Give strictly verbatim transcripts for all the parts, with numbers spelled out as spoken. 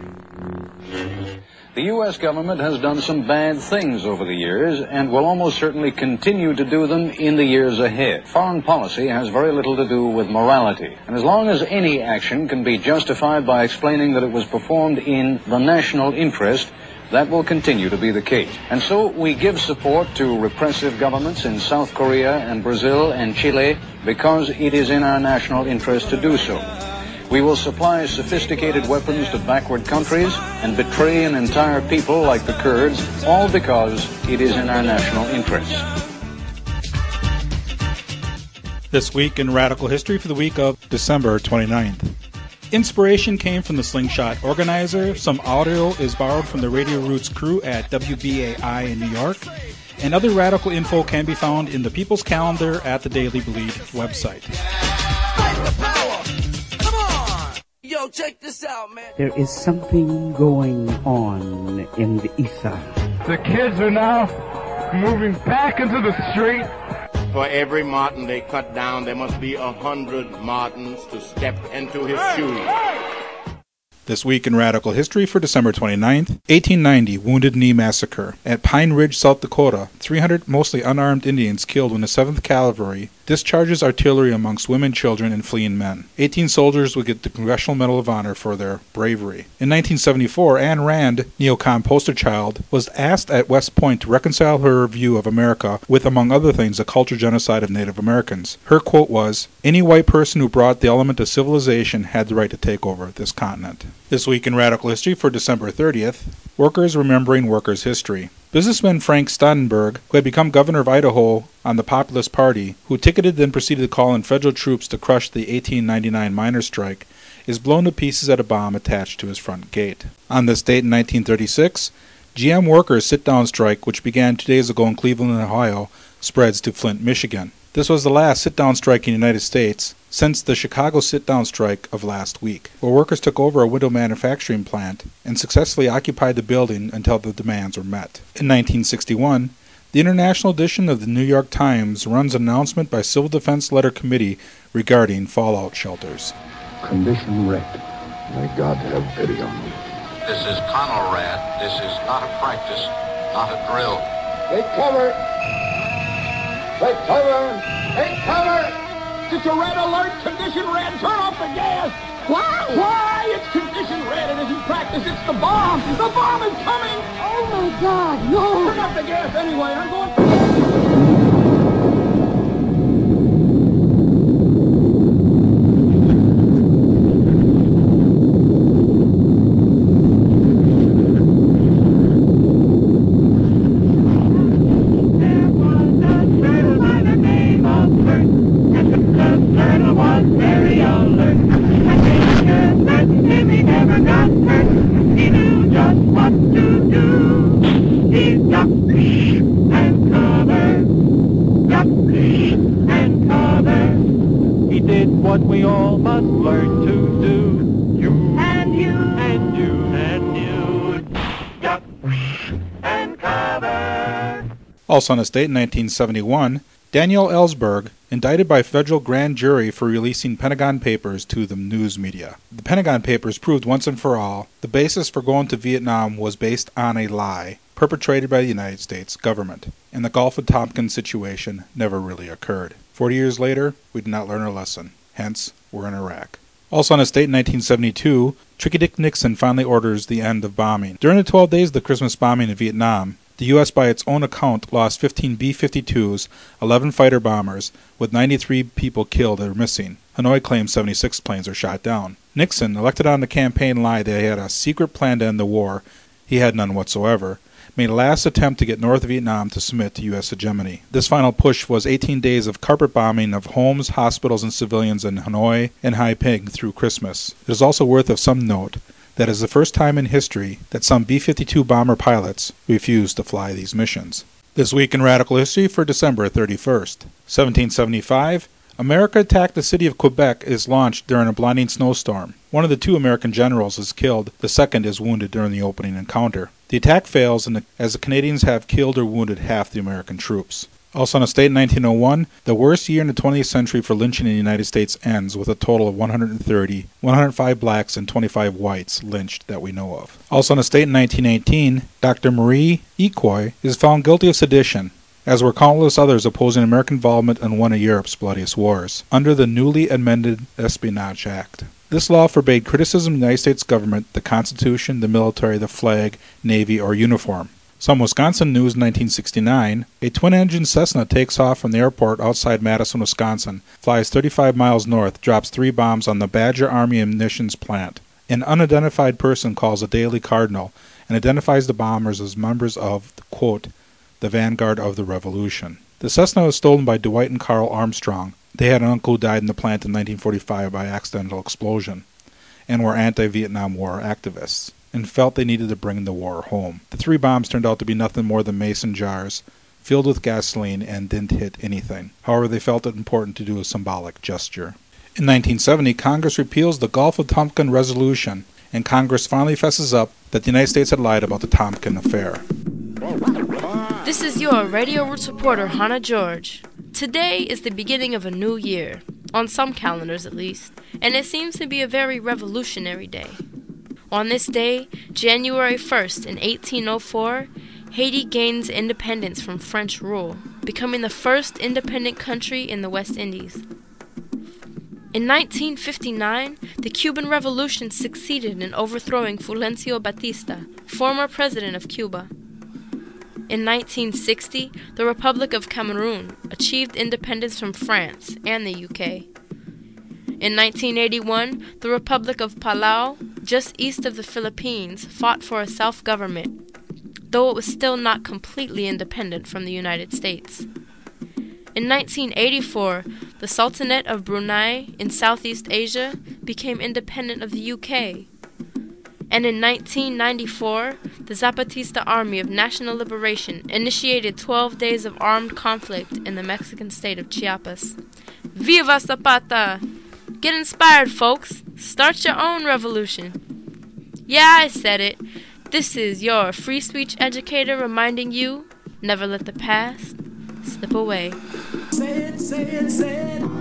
The U S government has done some bad things over the years and will almost certainly continue to do them in the years ahead. Foreign policy has very little to do with morality. And as long as any action can be justified by explaining that it was performed in the national interest, that will continue to be the case. And so we give support to repressive governments in South Korea and Brazil and Chile because it is in our national interest to do so. We will supply sophisticated weapons to backward countries and betray an entire people like the Kurds, all because it is in our national interest. This week in Radical History for the week of December twenty-ninth. Inspiration came from the Slingshot organizer. Some audio is borrowed from the Radio Roots crew at W B A I in New York. And other radical info can be found in the People's Calendar at the Daily Bleed website. Yo, check this out, man. There is something going on in the ether. The kids are now moving back into the street. For every marten they cut down, there must be a hundred martens to step into his hey, shoes. Hey! This week in Radical History for December twenty-ninth, eighteen ninety Wounded Knee Massacre. At Pine Ridge, South Dakota, three hundred mostly unarmed Indians killed when the seventh Cavalry discharges artillery amongst women, children, and fleeing men. eighteen soldiers would get the Congressional Medal of Honor for their bravery. In nineteen seventy-four, Ayn Rand, neocon poster child, was asked at West Point to reconcile her view of America with, among other things, the culture genocide of Native Americans. Her quote was, "Any white person who brought the element of civilization had the right to take over this continent." This week in Radical History for December thirtieth, Workers Remembering Workers' History. Businessman Frank Staudenberg, who had become governor of Idaho on the Populist Party, who ticketed then proceeded to call in federal troops to crush the eighteen ninety-nine miners' strike, is blown to pieces at a bomb attached to his front gate. On this date in nineteen thirty-six, G M workers' sit-down strike, which began two days ago in Cleveland, Ohio, spreads to Flint, Michigan. This was the last sit-down strike in the United States since the Chicago sit-down strike of last week, where workers took over a window manufacturing plant and successfully occupied the building until the demands were met. In nineteen sixty-one, the international edition of the New York Times runs an announcement by Civil Defense Letter Committee regarding fallout shelters. Condition red. May God have pity on them. This is Conelrad. This is not a practice, not a drill. Take cover! Take cover! Take cover! It's a red alert! Condition red! Turn off the gas! Why? Why? It's condition red. It isn't practice. It's the bomb! The bomb is coming! Oh my God, no! Turn off the gas anyway. I'm going... What we all must learn to do. You and you and you and you. Duck and cover. Also on this date in nineteen seventy-one, Daniel Ellsberg, indicted by federal grand jury for releasing Pentagon Papers to the news media. The Pentagon Papers proved once and for all the basis for going to Vietnam was based on a lie perpetrated by the United States government, and the Gulf of Tonkin situation never really occurred. Forty years later, we did not learn our lesson. Hence, we're in Iraq. Also on this date in nineteen seventy-two, Tricky Dick Nixon finally orders the end of bombing. During the twelve days of the Christmas bombing in Vietnam, the U S by its own account lost fifteen B fifty-twos, eleven fighter bombers, with ninety-three people killed or missing. Hanoi claims seventy-six planes are shot down. Nixon, elected on the campaign lie that he had a secret plan to end the war, he had none whatsoever, made a last attempt to get North Vietnam to submit to U S hegemony. This final push was eighteen days of carpet bombing of homes, hospitals, and civilians in Hanoi and Haiphong through Christmas. It is also worth of some note that it is the first time in history that some B fifty-two bomber pilots refused to fly these missions. This week in Radical History for December thirty-first. seventeen seventy-five, America Attacked the City of Quebec is launched during a blinding snowstorm. One of the two American generals is killed, the second is wounded during the opening encounter. The attack fails and the, as the Canadians have killed or wounded half the American troops. Also on this date in nineteen oh one, the worst year in the twentieth century for lynching in the United States ends with a total of one hundred thirty, one hundred five blacks and twenty-five whites lynched that we know of. Also on this date in nineteen eighteen, Doctor Marie Ecoy is found guilty of sedition, as were countless others opposing American involvement in one of Europe's bloodiest wars, under the newly amended Espionage Act. This law forbade criticism of the United States government, the Constitution, the military, the flag, navy, or uniform. Some Wisconsin news in nineteen sixty-nine, a twin-engine Cessna takes off from the airport outside Madison, Wisconsin, flies thirty-five miles north, drops three bombs on the Badger Army Ammunitions Plant. An unidentified person calls the Daily Cardinal and identifies the bombers as members of, quote, the vanguard of the revolution. The Cessna was stolen by Dwight and Carl Armstrong. They had an uncle who died in the plant in nineteen forty-five by accidental explosion, and were anti-Vietnam War activists, and felt they needed to bring the war home. The three bombs turned out to be nothing more than mason jars, filled with gasoline, and didn't hit anything. However, they felt it important to do a symbolic gesture. In nineteen seventy, Congress repeals the Gulf of Tonkin Resolution, and Congress finally fesses up that the United States had lied about the Tonkin affair. This is your Radio Roots reporter, Hannah George. Today is the beginning of a new year, on some calendars at least, and it seems to be a very revolutionary day. On this day, January first in eighteen oh four, Haiti gains independence from French rule, becoming the first independent country in the West Indies. In nineteen fifty-nine, the Cuban Revolution succeeded in overthrowing Fulgencio Batista, former president of Cuba. In nineteen sixty, the Republic of Cameroon achieved independence from France and the U K. In nineteen eighty-one, the Republic of Palau, just east of the Philippines, fought for a self-government, though it was still not completely independent from the United States. In nineteen eighty-four, the Sultanate of Brunei in Southeast Asia became independent of the U K. And in nineteen ninety-four, the Zapatista Army of National Liberation initiated twelve days of armed conflict in the Mexican state of Chiapas. Viva Zapata! Get inspired, folks! Start your own revolution! Yeah, I said it. This is your free speech educator reminding you, never let the past slip away. Say it, say it, say it.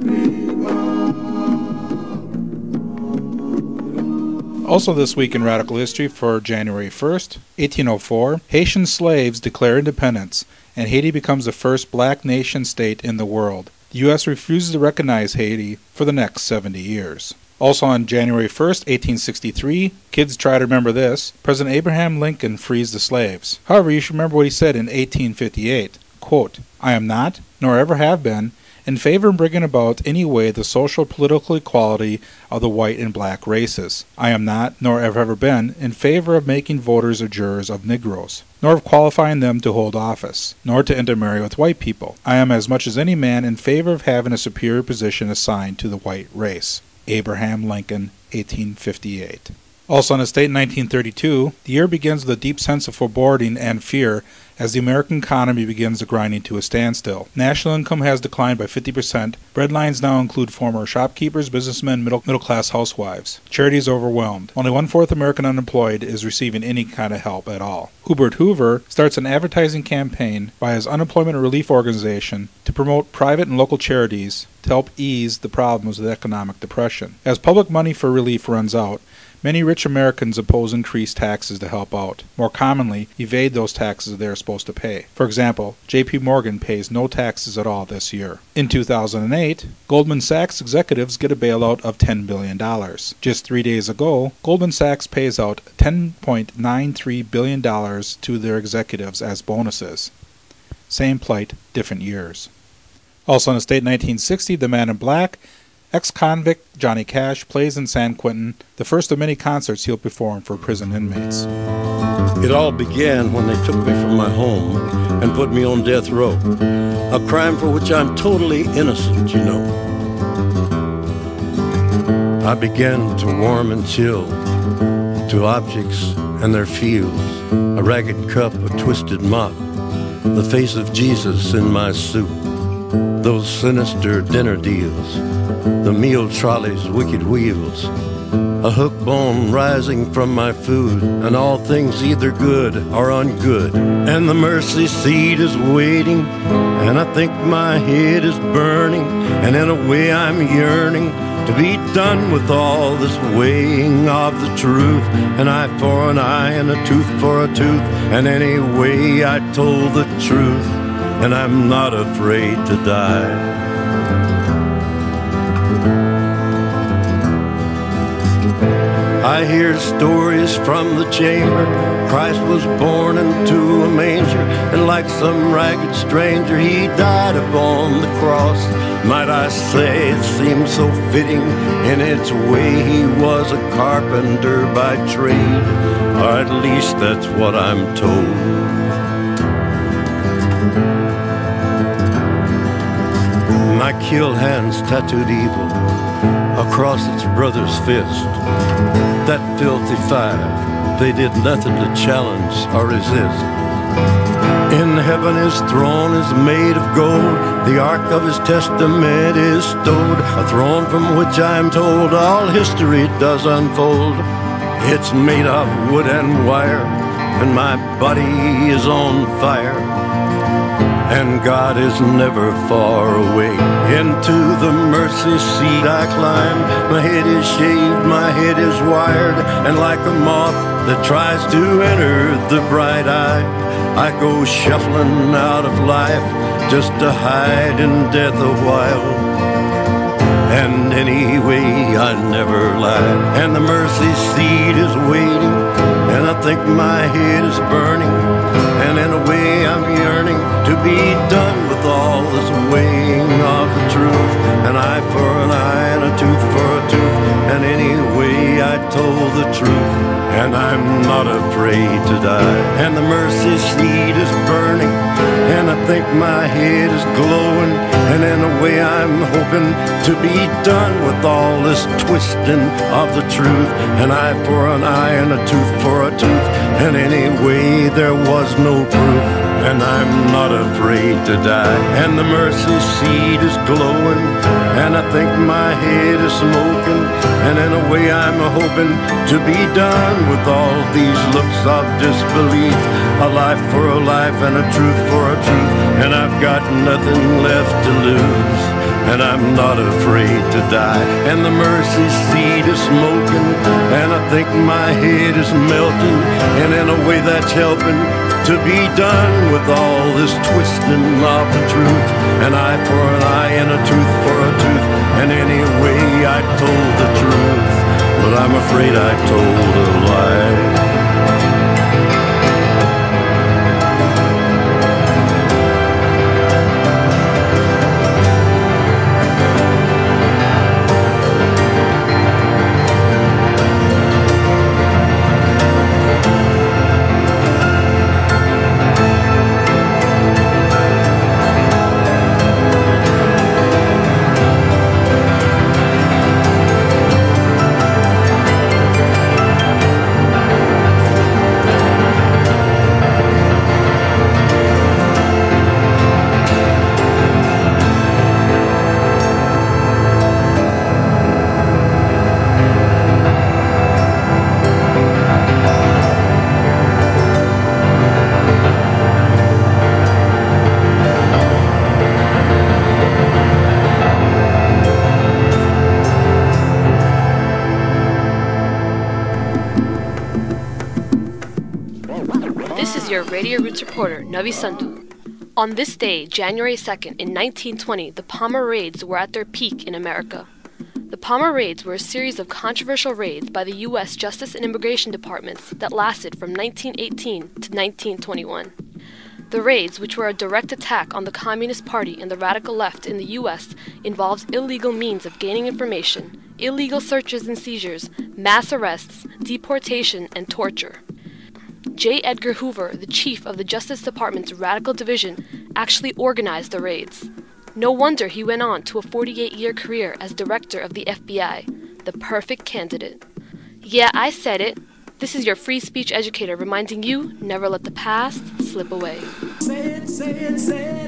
Also this week in Radical History for January first, eighteen oh four, Haitian slaves declare independence, and Haiti becomes the first black nation state in the world. The U S refuses to recognize Haiti for the next seventy years. Also on January first, eighteen sixty-three, kids try to remember this, President Abraham Lincoln frees the slaves. However, you should remember what he said in eighteen fifty-eight, quote, I am not, nor ever have been, in favor of bringing about any way the social political equality of the white and black races. I am not, nor ever ever been, in favor of making voters or jurors of Negroes, nor of qualifying them to hold office, nor to intermarry with white people. I am as much as any man in favor of having a superior position assigned to the white race. Abraham Lincoln, eighteen fifty-eight. Also on this date in nineteen thirty-two, the year begins with a deep sense of foreboding and fear as the American economy begins grinding to a standstill. National income has declined by fifty percent. Breadlines now include former shopkeepers, businessmen, middle, middle-class housewives. Charity is overwhelmed. Only one-fourth American unemployed is receiving any kind of help at all. Hubert Hoover starts an advertising campaign by his unemployment relief organization to promote private and local charities to help ease the problems of economic depression. As public money for relief runs out, many rich Americans oppose increased taxes to help out. More commonly, evade those taxes they are supposed to pay. For example, J P Morgan pays no taxes at all this year. In two thousand eight, Goldman Sachs executives get a bailout of ten billion dollars. Just three days ago, Goldman Sachs pays out ten point nine three billion dollars to their executives as bonuses. Same plight, different years. Also in the state nineteen sixty, The Man in Black, ex-convict Johnny Cash plays in San Quentin, the first of many concerts he'll perform for prison inmates. It all began when they took me from my home and put me on death row, a crime for which I'm totally innocent, you know. I began to warm and chill to objects and their feels, a ragged cup, a twisted mop, the face of Jesus in my soup, those sinister dinner deals, the meal trolley's wicked wheels, a hook bone rising from my food, and all things either good or ungood. And the mercy seat is waiting, and I think my head is burning, and in a way I'm yearning to be done with all this weighing of the truth. An eye for an eye and a tooth for a tooth, and anyway I told the truth, and I'm not afraid to die. I hear stories from the chamber. Christ was born into a manger, and like some ragged stranger he died upon the cross. Might I say it seems so fitting in its way. He was a carpenter by trade, or at least that's what I'm told. My kill hands tattooed evil across its brother's fist. That filthy five, they did nothing to challenge or resist. In heaven his throne is made of gold, the ark of his testament is stowed, a throne from which I am told all history does unfold. It's made of wood and wire, and my body is on fire, and God is never far away. Into the mercy seat I climb, my head is shaved, my head is wired, and like a moth that tries to enter the bright eye, I go shuffling out of life just to hide in death a while. And anyway I never lie, and the mercy seat is waiting, and I think my head is burning, and in a way I'm yearning to be done with all this weighing of the truth. An eye for an eye and a tooth for a tooth, and anyway I told the truth, and I'm not afraid to die. And the mercy seat is burning, and I think my head is glowing, and in a way I'm hoping to be done with all this twisting of the truth. An eye for an eye and a tooth for a tooth, and anyway there was no proof, and I'm not afraid to die. And the mercy seat is glowing, and I think my head is smoking, and in a way I'm hoping to be done with all these looks of disbelief. A life for a life and a truth for a truth, and I've got nothing left to lose, and I'm not afraid to die. And the mercy seat is smoking, and I think my head is melting, and in a way that's helping to be done with all this twisting of the truth. An eye for an eye and a tooth for a tooth, and anyway I told the truth, but I'm afraid I told a lie. Your Radio Roots reporter, Navi Sandhu. On this day, January second, in nineteen twenty, the Palmer Raids were at their peak in America. The Palmer Raids were a series of controversial raids by the U S Justice and Immigration Departments that lasted from nineteen eighteen to nineteen twenty-one. The raids, which were a direct attack on the Communist Party and the radical left in the U S, involved illegal means of gaining information, illegal searches and seizures, mass arrests, deportation, and torture. J. Edgar Hoover, the chief of the Justice Department's Radical Division, actually organized the raids. No wonder he went on to a forty-eight-year career as director of the F B I, the perfect candidate. Yeah, I said it. This is your free speech educator reminding you, never let the past slip away. Say it, say it, say it.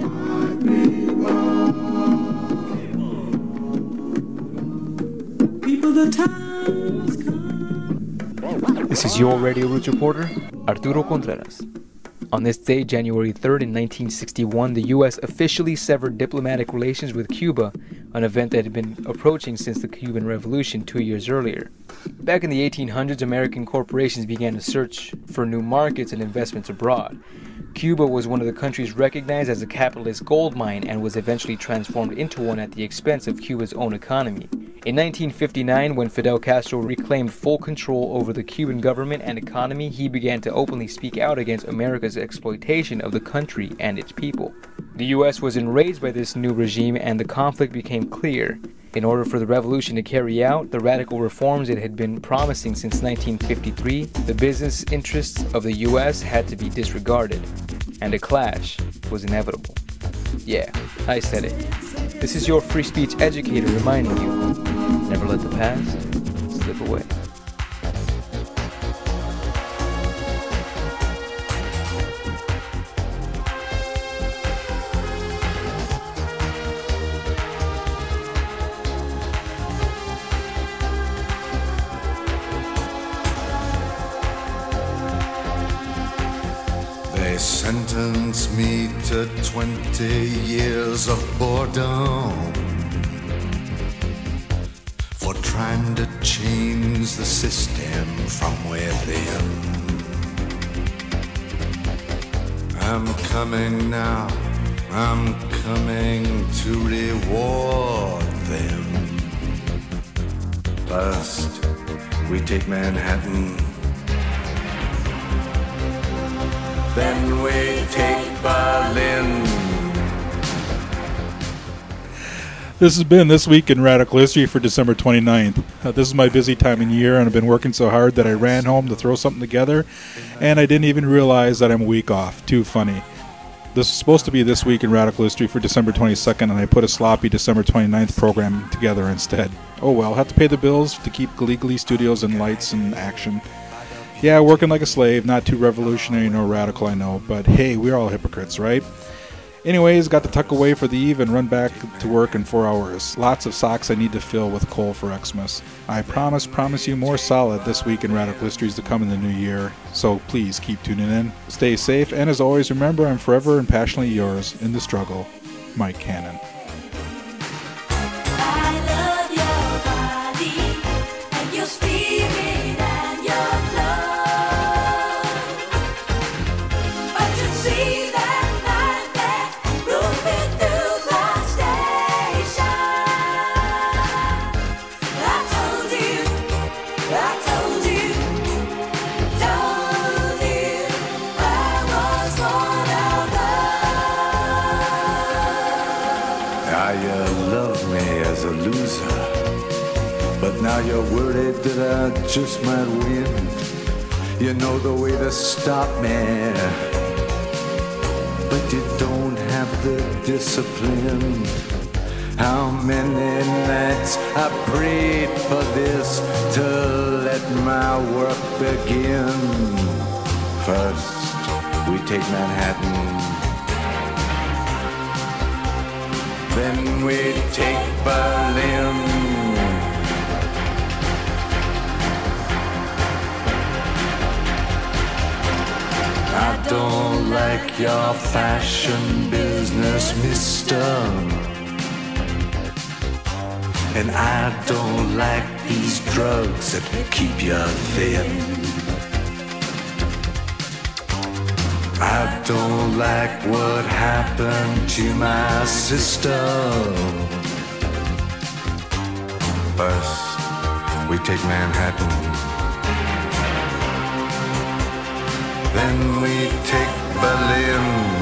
People, the time has come. This is your Radio Roots reporter, Arturo Contreras. On this day, January third in nineteen sixty-one, the U S officially severed diplomatic relations with Cuba, an event that had been approaching since the Cuban Revolution two years earlier. Back in the eighteen hundreds, American corporations began to search for new markets and investments abroad. Cuba was one of the countries recognized as a capitalist gold mine and was eventually transformed into one at the expense of Cuba's own economy. In nineteen fifty-nine, when Fidel Castro reclaimed full control over the Cuban government and economy, he began to openly speak out against America's exploitation of the country and its people. The U S was enraged by this new regime, and the conflict became clear. In order for the revolution to carry out the radical reforms it had been promising since nineteen fifty-three, the business interests of the U S had to be disregarded, and a clash was inevitable. Yeah, I said it. This is your free speech educator reminding you, never let the past slip away. They sentenced me to twenty years of boredom for trying to change the system from within. I'm coming now, I'm coming to reward them. First, we take Manhattan. Then we take Berlin. This has been This Week in Radical History for December twenty-ninth. Uh, this is my busy time in year, and I've been working so hard that I ran home to throw something together, and I didn't even realize that I'm a week off. Too funny. This was supposed to be This Week in Radical History for December twenty-second, and I put a sloppy December twenty-ninth program together instead. Oh well, have to pay the bills to keep Glee Glee Studios in lights and action. Yeah, working like a slave, not too revolutionary nor radical, I know, but hey, we're all hypocrites, right? Anyways, got to tuck away for the eve and run back to work in four hours. Lots of socks I need to fill with coal for Xmas. I promise, promise you more solid This Week in Radical Histories to come in the new year, so please keep tuning in. Stay safe, and as always, remember I'm forever and passionately yours in the struggle, Mike Cannon. Now you're worried that I just might win. You know the way to stop me, but you don't have the discipline. How many nights I prayed for this to let my work begin. First, we take Manhattan. Then we take Berlin. I don't like your fashion business, mister. And I don't like these drugs that keep you thin. I don't like what happened to my sister. First, we take Manhattan. Then we take Berlin.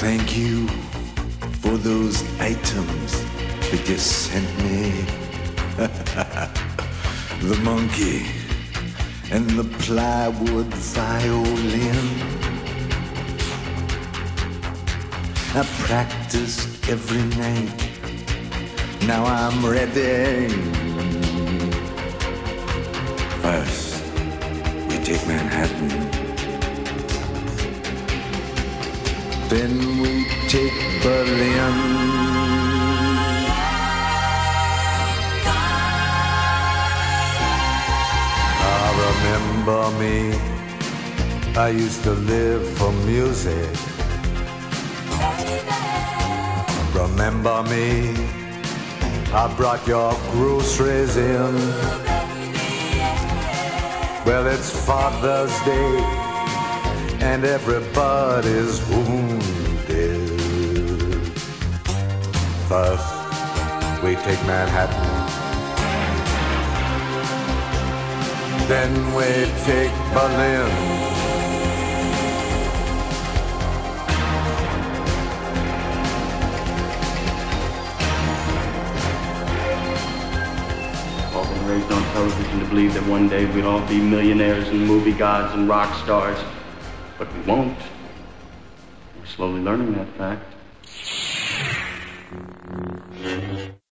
Thank you for those items that you sent me. The monkey and the plywood violin. I practiced every night. Now I'm ready. First, we take Manhattan. Then we take Berlin. Remember me, I used to live for music. Remember me, I brought your groceries in. Well, it's Father's Day, and everybody's wounded. First, we take Manhattan. Then we take Berlin. All been raised on television to believe that one day we'd all be millionaires and movie gods and rock stars, but we won't. We're slowly learning that fact.